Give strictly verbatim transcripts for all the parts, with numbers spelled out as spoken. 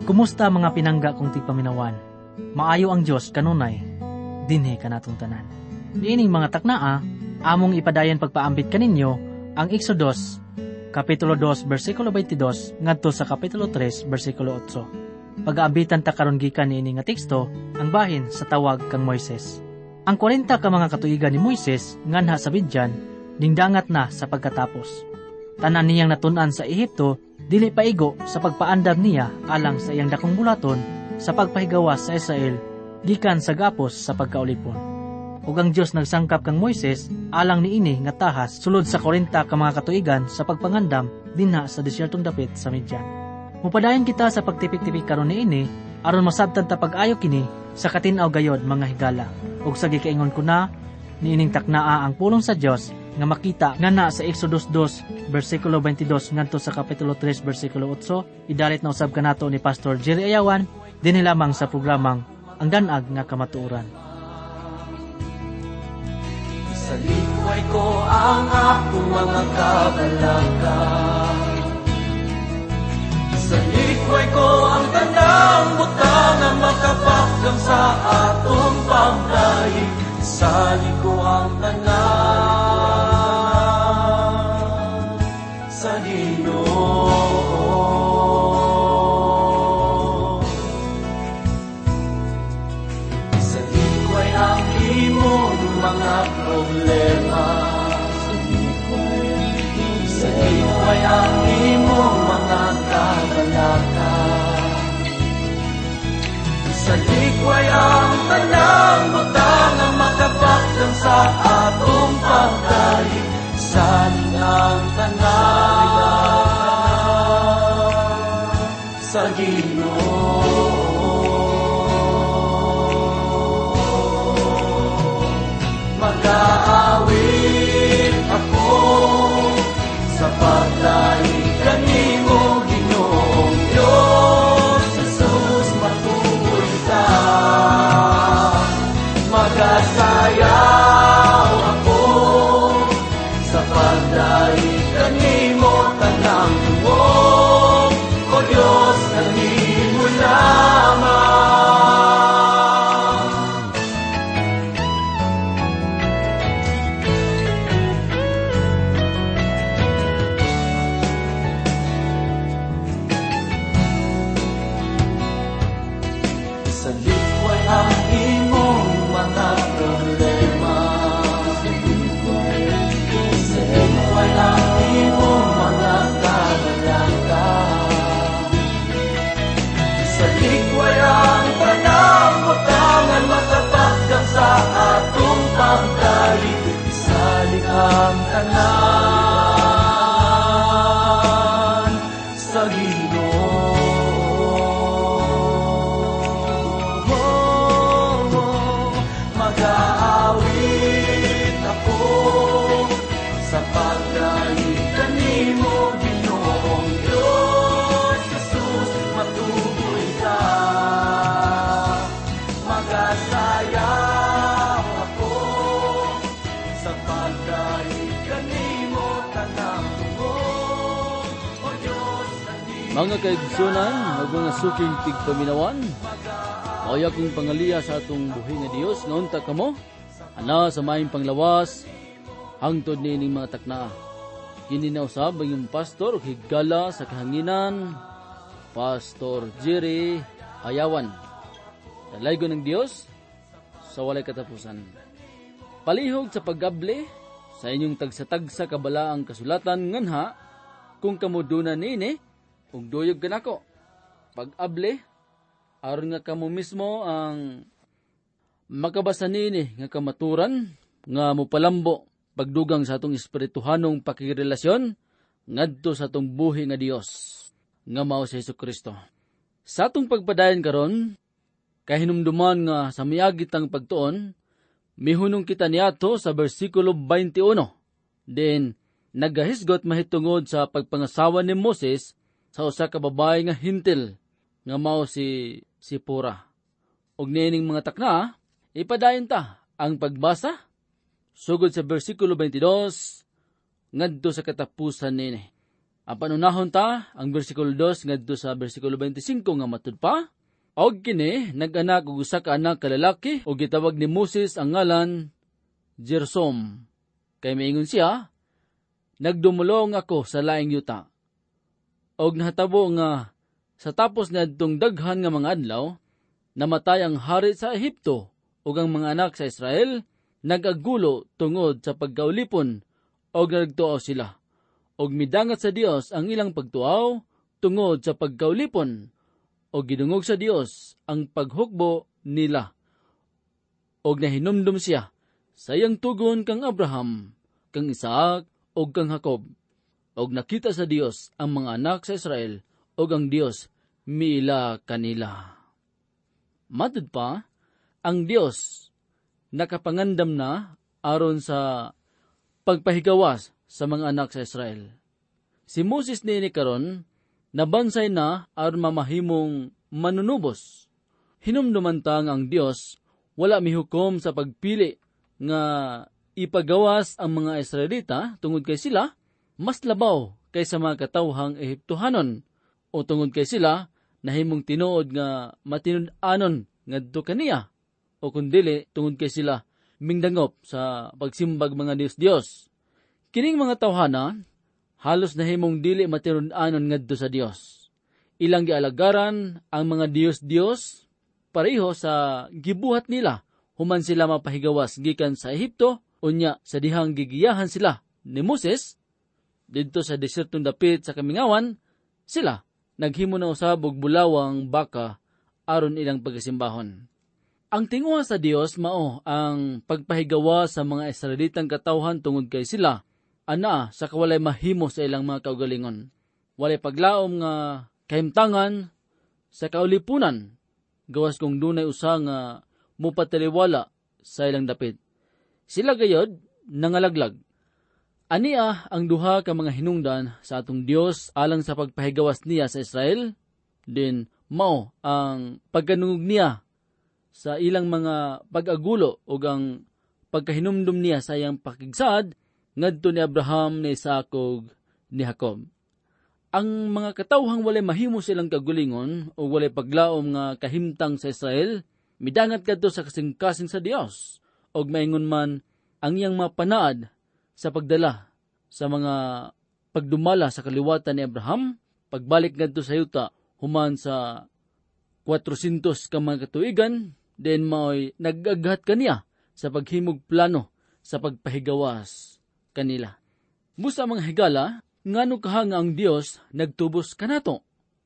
Kumusta mga pinangga kong tigpaminawan? Maayo ang Diyos kanunay, dinhi kanatong tanan. Niining mga taknaa, among ipadayon pagpaambit kaninyo ang Exodus, Kapitulo two, versikulo twenty-two, ngadto sa Kapitulo three, versikulo eight. Pag-aabitan ta karon gikan niini nga teksto, ang bahin sa tawag kang Moises. Ang forty ka mga katuigan ni Moises, nganha sa Midian, dingdangat na sa pagkatapos. Tanan niyang natun-an sa Ehipto, dili paigo sa pagpaandam niya alang sa iyang dakong bulaton sa pagpahigawas sa Israel gikan sa gapos sa pagkaulipon. Ug ang Dios nagsangkap kang Moises alang niini nga tahas sulod sa forty ka mga katuigan sa pagpangandam dinha sa desyertong dapit sa Midian. Mupadayon kita sa pagtipik-tipik karon niini aron masabtan ta pag-ayo kini sa katin-aw gayod mga higala. Ug sa gikaingon ko na niining taknaa ang pulong sa Dios nga makita nga na sa Exodus two, versikulo twenty-two ngadto sa Kapitulo three, versikulo eight, idalit na usab kanato ni Pastor Jerry Ayawan dinhi lamang sa programang Ang Danag nga Kamatuoran. Sa likway ko ang akong mga kabalaka, sa likway ko ang tanang butang na makapakdang sa atong pamdaig. Sa liko ang tanan sa Ginoo. Sa likway ang imong mga problema, sa likway ang imong mga kabalaka, sa likway ang tanang butang na makapakdang sa atong pagdaig. Sa ang tanan sa Ginoo. Mag-aawit ako sa pagdaig kanimo, Ginoong Diyos Jesus, matuoy ka. Mag-asayaw ako sa pagdaig kanimo, tanang tuwong, O Diyos, kanimo lamang. Sa likway ang imong mga problema, sa likway ang imong mga kabalaka, sa likway ang tanang butangan makapakdang sa atong pagdaig. Salig ang tanan sa Ginoo. Mag-aawit ako sa pagdaig kanimo, Ginoong Diyos Jesus, matuloy ka. Mag-asayaw ako sa pagdaig kanimo, tanang tuwong, O Diyos, kanimo. Mga kaigsunan, ug mga suking tigpaminawan, mao akong pangaliya sa atong buhi nga Dios nga unta kamo ana sa maayong panglawas hangtod niining mga taknaa. Kini na usab ang iyong pastor ug higala sa kahanginan, Pastor Jerry Ayawan. Dalaygon ng Dios sa walay katapusan. Palihog sa pag-abli sa inyong tagsa-tagsa kabalaang kasulatan nganha kung kamudunan nini ug duyog kanako. Pag-abli aron nga kamo mismo ang makabasa nini nga kamaturan nga mopalambo pagdugang sa atong espirituhanong pakirelasyon ngadto sa atong buhi nga Dios nga mao si Hesukristo. Sa atong pagpadayon karon, kahinumduman nga sa miagit ang pagtuon, mihunong kita niadto sa bersikulo twenty-one. Then nagahisgot mahitungod sa pagpangasawa ni Moses sa usa ka babae nga hintil nga mao si Sipora. Og niining mga takna, ipadayon ta ang pagbasa sugod sa bersikulo twenty-two ngadto sa katapusan nini. Apan unahon ta ang bersikulo two ngadto sa bersikulo twenty-five nga matud pa, og kini nag-anak og usa ka anak kalalaki ug gitawag ni Moses ang ngalan Gersom. Kay maingon siya, nagdumulong ako sa laing yuta. Og nahatabo nga sa tapos niadtong daghan nga mga adlaw, namatay ang hari sa Ehipto ug ang mga anak sa Israel nagagulo tungod sa pagkaulipon og nagtuaw sila. Og midangat sa Dios ang ilang pagtuaw tungod sa pagkaulipon og gidungog sa Dios ang paghukbo nila. Og nahinumdum siya sa iyang tugon kang Abraham, kang Isaac og kang Jacob. Og nakita sa Dios ang mga anak sa Israel og ang Dios miila kanila. Matud pa, ang Dios nakapangandam na aron sa pagpahigawas sa mga anak sa Israel. Si Moses niini karon nabansay na aron mamahimong manunubos. Hinumduman ta nga ang Dios wala mihukom sa pagpili nga ipagawas ang mga Israelita tungod kay sila mas labaw kaysa mga katawhang Ehiptohanon o tungod kay sila nahimong tinuod nga matinud-anon ngadto kaniya o kundili tungod kay sila mingdangop sa pagsimbag mga Dios-Dios. Kining mga tawhana halos nahimong dili matinud-anon ngadto sa Dios. Ilang gialagaran ang mga Dios-Dios pareho sa gibuhat nila human sila mapahigawas gikan sa Ehipto unya sa dihang gigiyahan sila ni Moses didto sa desertong dapit sa kamingawan, sila naghimo na usab og bulawang baka aron ilang pagasimbahon. Ang tinguha sa Dios mao ang pagpahigawa sa mga Israelitang katawhan tungod kay sila ana sa kawalay mahimo sa ilang mga kaugalingon. Walay paglaom nga kahimtangan sa kaulipunan gawas kung dunay usa nga mupataliwala sa ilang dapit. Sila gayod nangalaglag. Ania ang duha ka mga hinungdan sa atong Dios alang sa pagpahigawas niya sa Israel, din mao ang pagkanungog niya sa ilang mga pag-agulo ug ang pagkahinumdum niya sa iyang pakigsad ngadto ni Abraham, ni Isaac ug ni Jacob. Ang mga katawhang walay mahimo silang kagulingon o walay paglaom nga kahimtang sa Israel, midangat kadto sa kasing-kasing sa Dios og maingon man ang iyang mapanaad sa pagdala sa mga pagdumala sa kaliwatan ni Abraham, pagbalik ngadto sa yuta human sa four hundred ka mga katuigan, then mao'y nag-aghat kaniya sa paghimog plano sa pagpahigawas kanila. Busa mga higala, ngano kahanga ang Dios nagtubos kanato?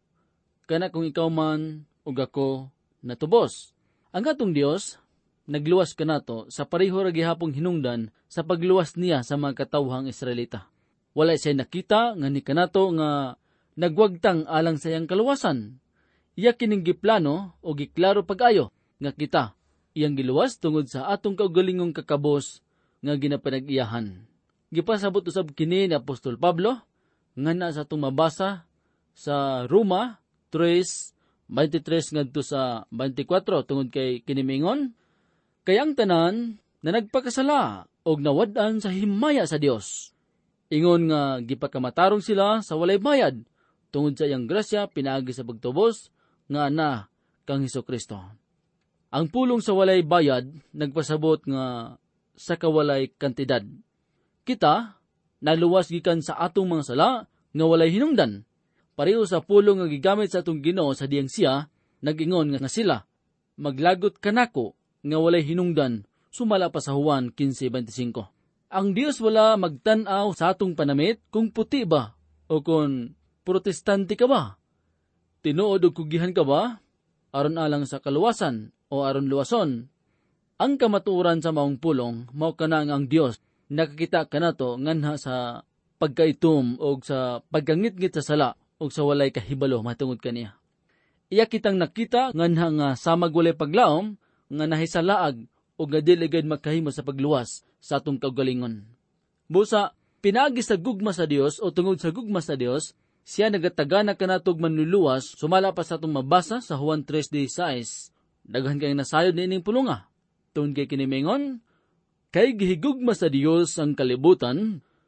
Kana kung ikaw man ug ako natubos. Ang atong Dios nagluwas kanato sa pareho ra gihapong hinungdan sa pagluwas niya sa mga katawhang Israelita. Wala siya nakita nga ni kanato nga nagwagtang alang sa iyang kaluwasan. Iya kining giplano o giklaro pag-ayo nga kita iyang giluwas tungod sa atong kaugalingong kakabos nga ginapanag-iyahan. Gipasabot usab kini ni Apostol Pablo nga na sa atong mabasa sa Roma three twenty-three ngadto sa twenty-four tungod kay kinimingon, kay ang tanan na nagpakasala og nawad-an sa himaya sa Dios. Ingon nga gipakamatarong sila sa walay bayad tungod sa iyang grasya pinaagi sa pagtubos nga ana kang Hesukristo. Ang pulong sa walay bayad nagpasabot nga sa kawalay kantidad. Kita naluwas gikan sa atong mga sala nga walay hinungdan. Pareho sa pulong nga gigamit sa atong Ginoo sa diyang siya, nag-ingon nga sila, maglagot kanako nga walay hinungdan, sumala pa sa Juan fifteen twenty-five. Ang Dios wala magtan-aw sa atong panamit kung puti ba o kung protestante ka ba. Tinuod o kugihan ka ba? Aron alang sa kaluwasan o aron luwason. Ang kamatuoran sa maong pulong, mao kana ang Dios nakakita kanato nganha sa pagkaitom o sa pagkangit-ngit sa sala o sa walay kahibalo matungod kaniya. Iya kitang nakita nganha nga samag walay paglaom nga nahisalaag o nga dili gayud makahimo sa pagluwas sa atong kaugalingon. Busa pinaagi sa gugma sa Dios o tungod sa gugma sa Dios, siya nagatagana kanatog manluluwas sumala pa sa atong mabasa sa Juan three sixteen. Daghan kay nasayod niining pulunga. Tungod kay kinimingon, kay gihigugma sa Dios ang kalibutan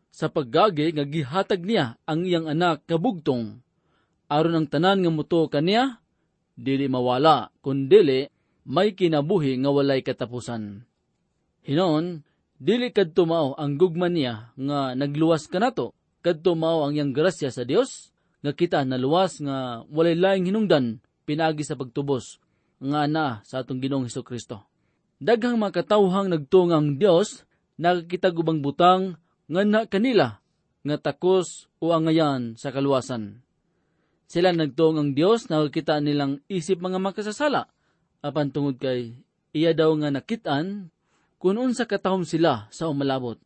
sa paggagi nga gihatag niya ang iyang anak kabugtong, aron ang tanan nga muto kaniya dili mawala, kundili may kinabuhi nga walay katapusan. Hinon, dili kadto mao ang gugma niya nga nagluwas kanato, kadto mao ang iyang grasya sa Dios nga kita naluwas nga walay laing hinungdan pinagi sa pagtubos nga na sa atong Ginoong Hesukristo. Daghang mga katawhang nagtungang Dios nakakita gubang butang nga na kanila nga takos o angayan sa kaluwasan. Sila nagtungang Dios nakakita nilang isip mga makasasala, apan tungod kay iya daw nga nakitaan kung unsa katahom sila sa umalabot.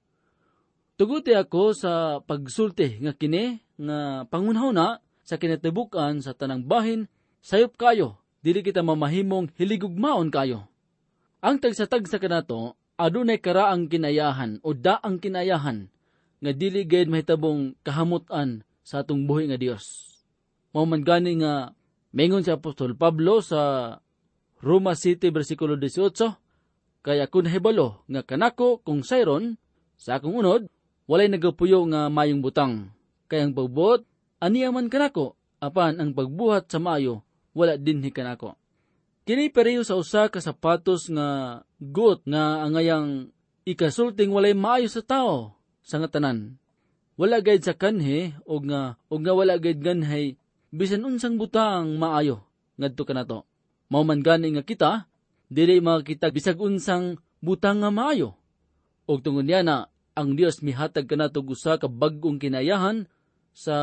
Tuguti ako sa pagsulti nga kini nga pangunahuna sa kinatibukan sa tanang bahin, sayop kayo, dili kita mamahimong hiligugmaon kayo. Ang tagsatagsa kanato, adunay karaang kinayahan o daang kinayahan nga dili gayud mahitabong kahamutan sa atong buhi nga Dios. Mao man gani nga mingon si Apostol Pablo sa Roma City versikulo eighteen, kaya kun nahibalo nga kanako kung sayron sa akong unod walay nagapuyo nga mayong butang, kaya ang pagbuot aniya man kanako, apan ang pagbuhat sa mayo wala dinhi kanako. Kini pareho sa usa ka sapatos nga gut nga angayang ikasulting walay maayo sa tao sa nga tanan. Wala gayud sa kanhe og nga og nga wala gayud ganhay bisan unsang butang maayo ngadto kanato. Mao man gani nga kita dili makita bisag unsang butang nga maayo. Og tungod niya na ang Dios mihatag kanato usa ka bag-ong kinayahan sa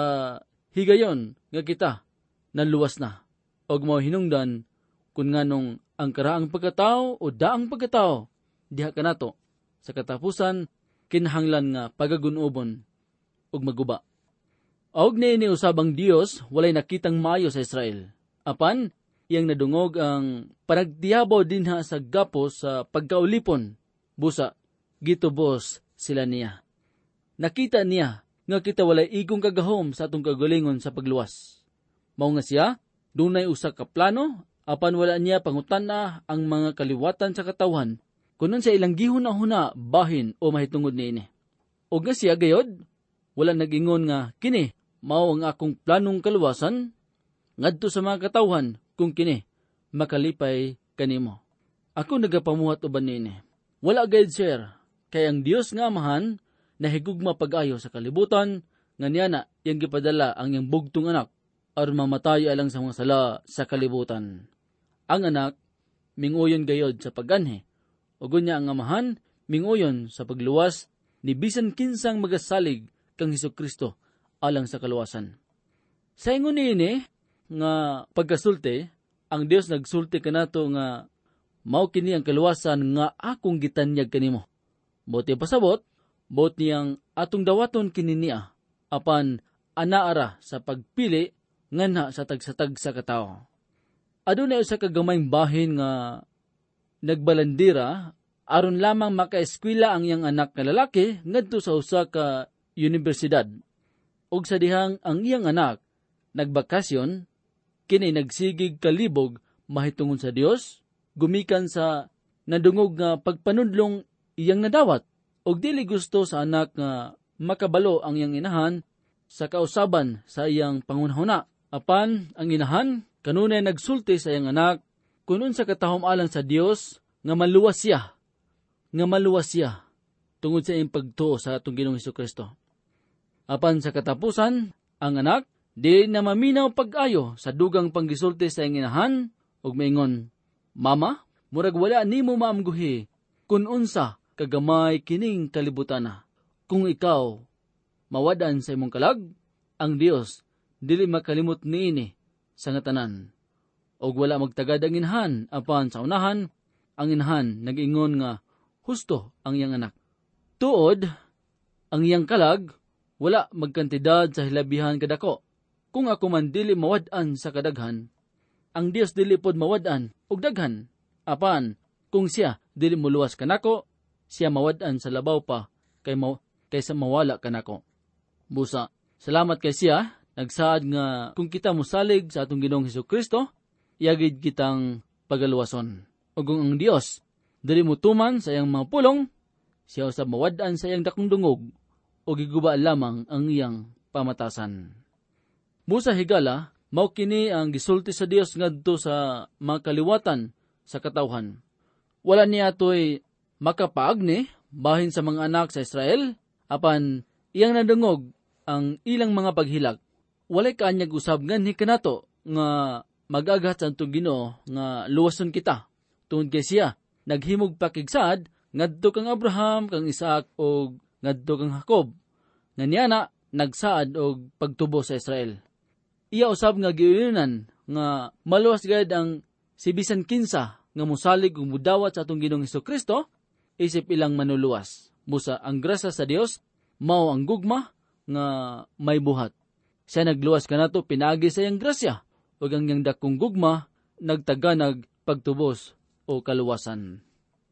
higayon nga kita naluwas na. Og mao hinungdan kun nganong ang karaang pagkatao o daang pagkatao diha kanato sa katapusan kinahanglan nga pagagun-ubon ug maguba. Og niini usabang Dios walay nakitang maayo sa Israel. Apan iyang nadungog ang panagtiyabaw dinha sa gapos sa pagkaulipon. Busa gitubos sila niya. Nakita niya nga kita walay igong kagahom sa atong kagalingon sa pagluwas. Mao nga siya dunay usa ka plano, apan wala niya pangutana ang mga kaliwatan sa katawhan kunon sa ilang gihuna-huna bahin o mahitungod niini. Og nga siya gayod wala nag-ingon nga kini mao ang akong planong kaluwasan ngadto sa mga katawhan kung kini makalipay kanimo. Ako nagapamuhat uban niini. Wala gayud sir, kay ang Dios nga Amahan nahigugma pag-ayo sa kalibutan nga niya na iyang gipadala ang iyang bugtong anak aron mamatay alang sa mga sala sa kalibutan. Ang anak minguyon gayod sa pag-anhi, ug unya ang Amahan minguyon sa pagluwas ni bisan kinsang magasalig kang Hesukristo alang sa kaluwasan. Sa ingon niini nga pagkasulti, ang Dios nagsulti kanato nga mao kini ang kaluwasan nga akong gitanyag kanimo. Buti pasabot, bot niyang atong dawaton kini niya, apan anaara sa pagpili nganha sa tagsatag sa katao. Adunay usa ka gamayng bahin nga nagbalandira aron lamang makaeskwela ang iyang anak nga lalaki ngadto sa usa ka universidad. Og sa dihang ang iyang anak nagbakasyon, kini nagsigig kalibog mahitungod sa Dios, gumikan sa nadungog nga pagpanudlong iyang nadawat, og dili gusto sa anak nga makabalo ang iyang inahan sa kausaban sa iyang pangunahuna. Apan ang inahan kanunay nagsulti sa iyang anak kunon sa katahom alang sa Dios nga maluwas siya, nga maluwas siya tungod sa iyang pagtuo sa atong Ginoong Hesukristo. Apan sa katapusan, ang anak di na maminaw pag-ayo sa dugang panggisulti sa iyang inahan ug maingon, Mama, murag wala nimo maamguhi kun unsa kagamay kining kalibutana. Kung ikaw mawadan sa imong kalag, ang Dios dili makalimot niini sa nga tanan. Og wala magtagad ang inahan, apan sa unahan, ang inahan nag-ingon nga husto ang iyang anak. Tuod, ang iyang kalag wala magkantidad sa hilabihan kadako. Kung ako man dili mawad-an sa kadaghan, ang Dios dili pod mawad-an og daghan. Apan kung siya dili moluwas kanako, siya mawad-an sa labaw pa kay ma- kaysa mawala kanako. Busa, salamat kay siya nagsaad nga kung kita mosalig sa atong Ginoong Hesukristo, yagid kitang pagaluwason. Ug kung ang Dios dili motuman sa iyang mga pulong, siya usab mawad-an sa iyang dakong dungog, o giguba lamang ang iyang pamatasan. Busa higala, mao kini ang gisulti sa Dios ngadto sa mga kaliwatan sa katawhan. Wala niya to'y makapaagni bahin sa mga anak sa Israel, apan iyang nadungog ang ilang mga paghilag. Walay kaanyag usab nganhi kanato nga mag-agat sa atong Ginoo nga luwason kita. Tungod kay siya naghimog pakigsad ngadto kang Abraham, kang Isaac o ngadto kang Jacob. Nganyana nagsaad og pagtubo sa Israel. Iya usab nga giuyonan nga maluwas gayud ang si bisan kinsa nga mosalig ug mudawat sa atong Ginoong Hesukristo isip ilang manuluwas. Busa ang grasya sa Dios mao ang gugma nga may buhat. Siya nagluwas kanato pinagi sa iyang grasya ug ang iyang dakong gugma nagtaganag pagtubos o kaluwasan.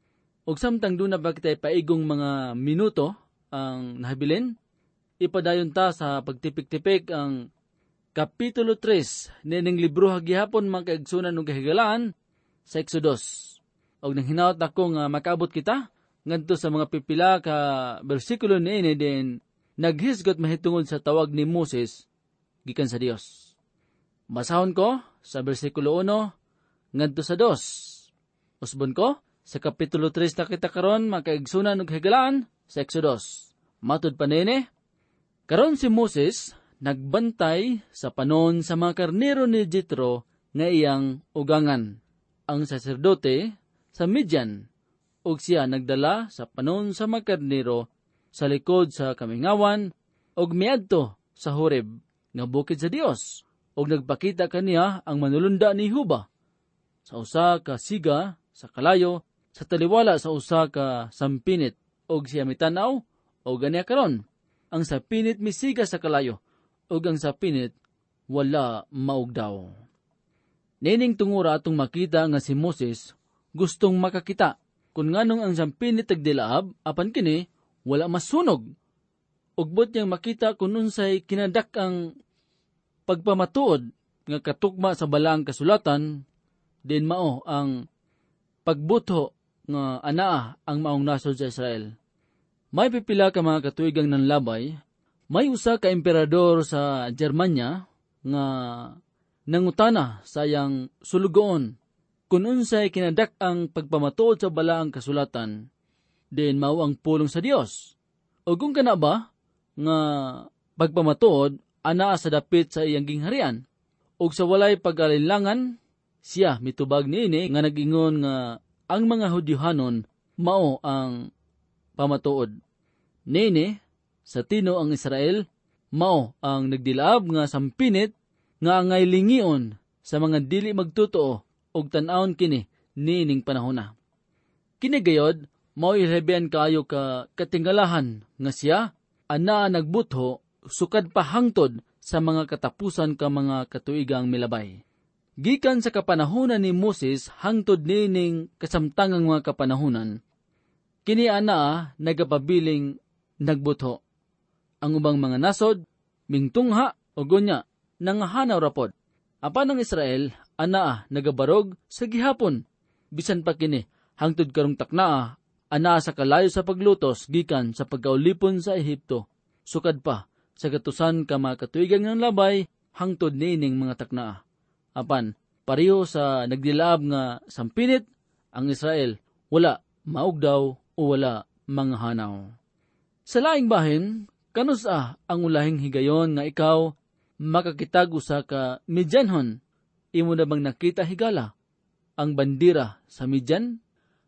Ug samtang duna ba kitay paigong mga minuto ang nahabilin, ipadayon ta sa pagtipik-tipik ang Kapitulo tres nining libro gihapon mga kaigsunan ug kahigalaan sa Exodus. Og nang hinaot ako nga makaabot kita ngadto sa mga pipila ka bersikulo niini din naghisgot mahitungod sa tawag ni Moses gikan sa Dios. Basahon ko sa bersikulo uno ngadto sa dos. Usbon ko sa Kapitulo tres na kita karon mga kaigsunan ug kahigalaan sa Exodus. Matud pa niini, karon si Moses nagbantay sa panon sa mga karnero ni Jethro nga iyang ugangan, ang saserdote sa Midian, ug siya nagdala sa panon sa mga karnero sa likod sa kamingawan ug miadto sa Horeb nga bukid sa Dios, ug nagpakita kaniya ang manulunda ni Huba sa usa ka siga sa kalayo sa taliwala sa usa ka sampinit, ug siya mitanaw o ganiya karon ang sapinit misiga sa kalayo ug ang sapinit wala maugdaw. Nining tungura atong makita nga si Moses gustong makakita kung nganong ang sampinit tagdilaab apan kini wala masunog. Ugbot niyang makita kung unsay kinadak ang pagpamatuod nga katukma sa balaang kasulatan, din mao ang pagbutho nga anaa ang maong nasod sa Israel. May pipila ka mga katuigang nanlabay, may usa ka emperador sa Germanya nga nangutana sayang sulugoon kung unsay kinadak ang pagpamatuod sa balaang kasulatan, din mao ang pulong sa Dios. O kung kana ba nga pagpamatuod anaa sa dapit sa iyang gingharian, ug sa walay pag-alinlangan, siya mitubag niini nga nag-ingon nga ang mga Hudyohanon mao ang pamatuod. Niini sa tino ang Israel mao ang nagdilaab nga sampinit nga angay lingion sa mga dili magtotoo og tan-awon kini nining panahona. Kini gayod mao ilhebian kaayo ka katingalahan nga siya anaa nagbutho sukad pa hangtod sa mga katapusan ka mga katuigang milabay. Gikan sa kapanahunan ni Moses hangtod nining kasamtangang mga kapanahunan, kini anaa nagapabiling nagbutho. Ang ubang mga nasod mingtungha o gunya nangahanaw rapod. Apan ang Israel anaa nagabarog sa gihapon. Bisan pa kini hangtod karong taknaa anaa sa kalayo sa paglutos gikan sa pagkaulipon sa Ehipto. Sukad pa sa gatusan ka mga katuigang ng labay hangtod nining mga taknaa. Apan pareho sa nagdilaab nga sampinit, ang Israel wala maugdaw o wala manghanaw. Sa laing bahin, kanusa ang ulahing higayon nga ikaw makakitag usa ka Midianhon? Imo na bang nakita higala ang bandira sa Midian?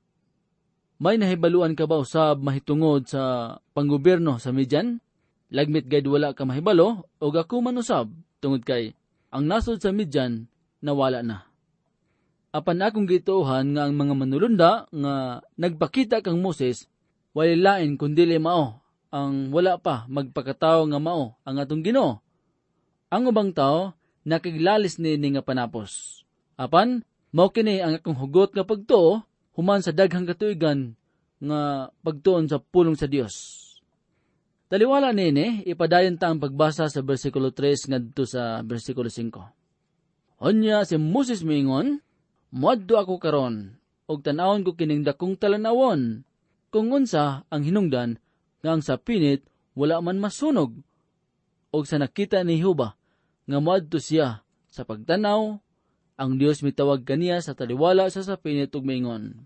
May nahibaluan ka ba usab mahitungod sa panggobyerno sa Midian? Lagmit gayud wala ka mahibalo o ako man usab tungod kay ang nasod sa Midian nawala na. Apan akong gituohan nga ang mga manulunda nga nagpakita kang Moses wala lain kundi mao ang wala pa magpakatao nga mao ang atong Ginoo. Ang ubang tao nakiglalis ni nga panapos. Apan mao kini ang akong hugot nga pagtuo human sa daghang katuigan nga pagtuon sa pulong sa Dios. Taliwala nini ipadayon ta ang pagbasa sa bersikulo tres ngadto sa bersikulo singko. Unya si Moses miingon, "Moadto ako karon, og tan-awon ko kining dakong talanawon, kung unsa ang hinungdan nga ang sapinit wala man masunog. Og sa nakita ni Jehova nga moadto siya sa pagtanaw, ang Dios mitawag kaniya sa taliwala sa sapinit ug miingon,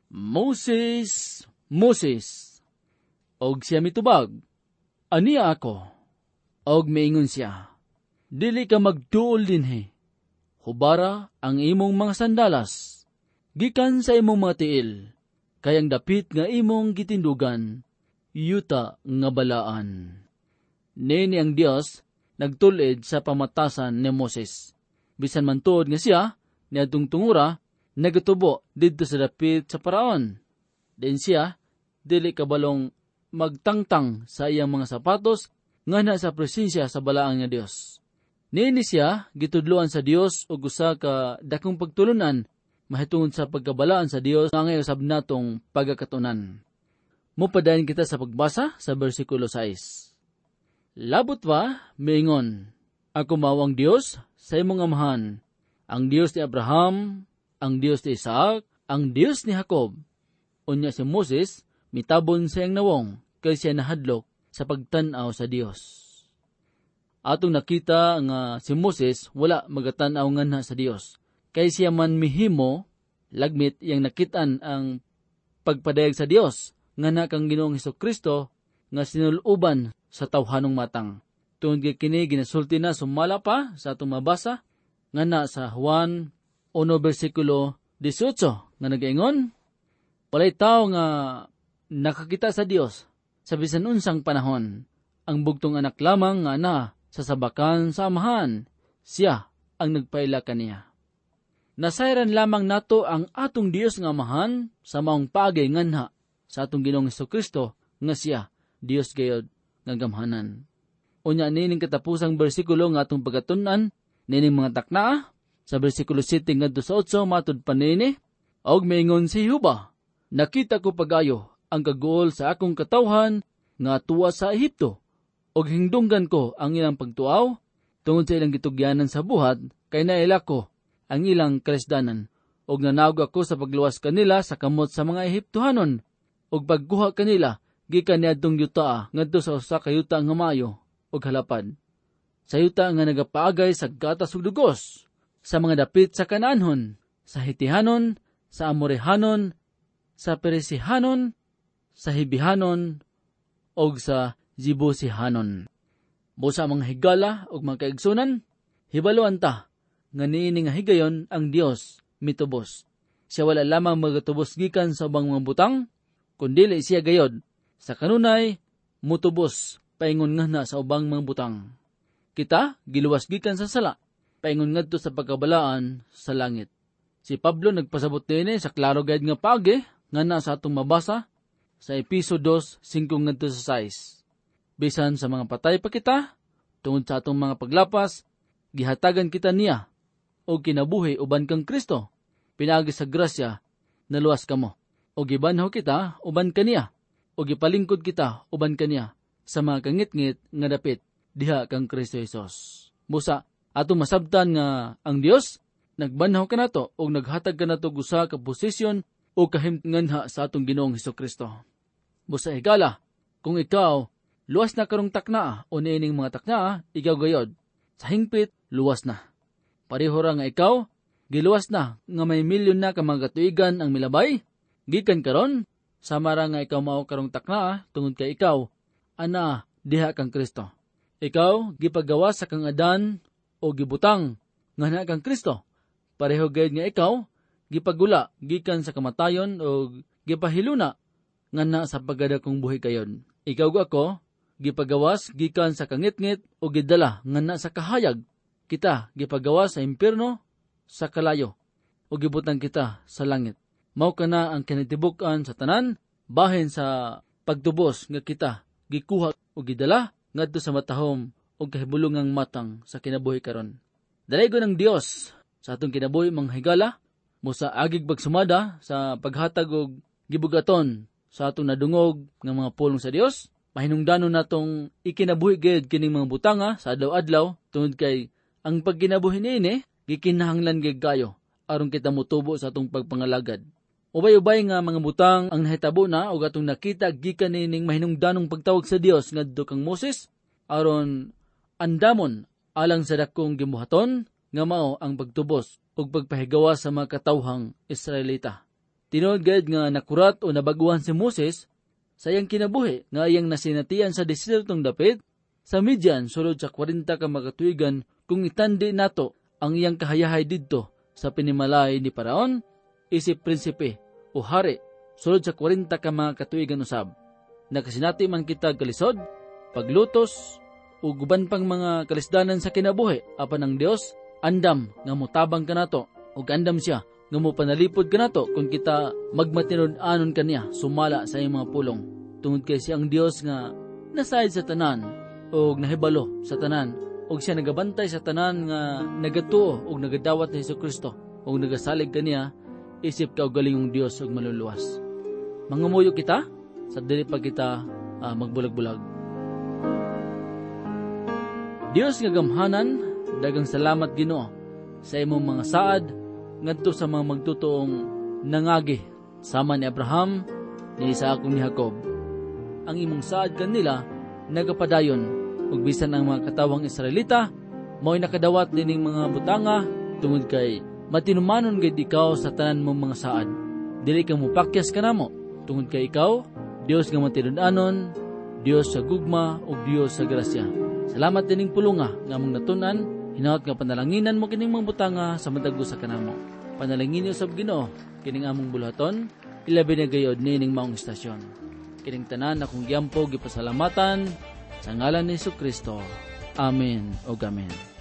Moses, Moses. Og siya mitubag, Aniya ako. Og miingon siya, Dili ka magduol dinhi. Hubara ang imong mga sandalas. Gikan sa imong mga tiil, kayang dapit nga imong gitindugan, yuta nga balaan. Nini ang Dios nagtulid sa pamatasan ni Moses. Bisan man tuod nga siya, niadtong tungura, nagatubo didto sa dapit sa paraon. Din siya, dili kabalong magtangtang sa iyang mga sapatos, nga na sa presensya sa balaang nga Dios. Nini siya, gitudloan sa Dios o gusa ka dakong pagtulunan, mahitungod sa pagkabalaan sa Dios nga ngayon sab natong pagkakatunan. Mupadayon kita sa pagbasa sa versikulo sais. Labot ba, miingon, Ako mao ang Dios sa imong amahan, ang Dios ni Abraham, ang Dios ni Isaac, ang Dios ni Jacob. Unya si Moses, mitabon siyang nawong, kay siya nahadlok sa pagtanaw sa Dios. Atong nakita nga si Moses wala magatanaw nganha sa Dios, kay siya man mihimo, lagmit yang nakitaan ang pagpadayag sa Dios, nga na kang Ginoong Hesukristo nga sinuluban sa tawhanong matang. Tungod kay kini ginasulti na sumala pa sa atong mabasa nga na sa Juan one bersikulo eighteen nga nagaingon, walay tao nga nakakita sa Dios sa bisan unsang panahon. Ang bugtong anak lamang nga na sa sabakan sa amahan, siya ang nagpaila kaniya. Nasayran lamang nato ang atong Dios nga amahan sa maong pagay nganha sa atong Ginoong Hesukristo nga siya Dios gayud nga gamhanan. Unya nining katapusang bersikulo nga atong pagatun-an, nining mga takna sa bersikulo seven ngadto sa eight matud pa nini, og miingon si Jehova, nakita ko pagayo ang kaguol sa akong katawhan nga tuwa sa Ehipto, og hingdunggan ko ang ilang pagtuaw tungod sa ilang gitugyanan sa buhat, kay naila ko ang ilang kalisdanan, og nanawag ako sa pagluwas kanila sa kamot sa mga Ehiptohanon, og pagkuha kanila gikan niadtong yuta ngadto sa usa ka yuta nga maayo og halapad, sa yuta nga nagapaagay sa gatas ug dugos, sa mga dapit sa Kanaanhon, sa Hitihanon, sa Amorehanon, sa Peresihanon, sa Hibihanon, og sa Jebusihanon. Busa mga higala og mga kaigsunan, hibaluan ta nga niini nga higayon ang Dios mitubos. Siya wala lamang magatubos gikan sa ubang mga butang, kundi siya gayod sa kanunay mutubos paingon nga na sa ubang mga butang. Kita giluwas gikan sa sala, paingon ngadto sa pagkabalaan sa langit. Si Pablo nagpasabot dinhi sa klaro gayud nga paagi nga na sa atong mabasa sa Episo two five ngadto sa six. Bisan sa mga patay pa kita, tungod sa atong mga paglapas, gihatagan kita niya o kinabuhi uban kang Kristo. Pinagi sa grasya, naluwas kamo. O gibanhaw kita uban kaniya, o gipalingkod kita uban kaniya sa mga kangit-ngit nga dapit diha kang Kristo Jesus. Busa, atong masabtan nga ang Dios nagbanhaw kanato o naghatag kanato gusa ka posisyon o kahimnganha sa atong Ginoong Hesukristo. Busa higala, kung ikaw luwas na karong takna o niining mga takna, ikaw gayod sa hingpit luwas na. Pareho ra nga ikaw giluwas na nga may milyon na ka mga katuigan ang milabay, gikan karon sama ra nga ikaw mao karong takna tungod kay ikaw ana diha kang Kristo. Ikaw gipagawa sa kang Adan o gibutang nga na kang Kristo. Pareho gayud nga ikaw gipagula gikan sa kamatayon o gipahiluna nga na sa pagadakong buhi kayon. Ikaw ako gipagawas gikan sa kangit-ngit o gidala nga na sa kahayag. Kita gipagawas sa impierno sa kalayo o gibutang kita sa langit. Mao kana ang kinatibuk-an sa tanan bahin sa pagtubos nga kita gikuha o gidala ngadto sa matahom o kahibulungang matang sa kinabuhi karon. Dalaygon ng Dios sa atong kinabuhi mga higala mo sa agig pagsumada sa paghatag og gibugaton sa atong nadungog nga mga pulong sa Dios. Mahinungdanon natong ikinabuhi gayud kining mga butanga sa adlaw-adlaw tungod kay ang pagkinabuhi niini gikinahanglan gayud kayo aron kita motubo sa atong pagpangalagad. Ubay-ubay nga mga butang ang nahitabo na ug atong nakita gikan nining mahinungdanong pagtawag sa Dios ngadto kang Moses aron andamon alang sa dakong gibuhaton nga mao ang pagtubos ug pagpahigawa sa mga katawhang Israelita. Tinuod gayud nga nakurat o nabaguhan si Moses sa iyang kinabuhi nga iyang nasinatian sa desiertong dapit sa Midian sulod sa kwarenta ka makatuigan kung itandi nato ang iyang kahayahay didto sa pinimalay ni Paraon isip prinsipe o hari sulod sa kwarenta ka mga katuigan usab. Nakasinati man kita kalisod, paglutos o guban pang mga kalisdanan sa kinabuhi apan ang Dios andam nga motabang kanato ug andam siya nga mo panalipod kanato kung kita magmatinod-anon kaniya sumala sa iyang mga pulong. Tungod kay siya ang Dios nga nasayod sa tanan ug nahibalo sa tanan ug siya nagabantay sa tanan nga nagatuo ug nagadawat ni Jesucristo ug nagasalig kaniya isip ka og galingong Dios ug maluluwas. Mangamuyo kita sa dili pa kita uh, magbulag-bulag. Dios nga gamhanan, dagang salamat Ginoo sa imong mga saad ngadto sa mga magtutuong nangagi sama ni Abraham, ni Isaac ug ni Jacob. Ang imong saad kanila nagapadayon ug bisan ang mga katawang Israelita mao'y nakadawat dining mga butanga tungod kay matinumanon gid ikaw sa tanan mong mga saad. Dili ka mopakyas kanamo tungod kay ikaw Dios nga matinud-anon, Dios sa gugma ug Dios sa grasya. Salamat dining pulunga nga among natun-an. Hinaot nga panalanginan mo kining mga butanga sa madagos sa kanamo. Panalangin niyo sab Ginoo kining among buluhaton, ilabi na gayod nining maong istasyon. Kining tanan akong giampo gipasalamatan sa ngalan ni Jesucristo. Amen o amen.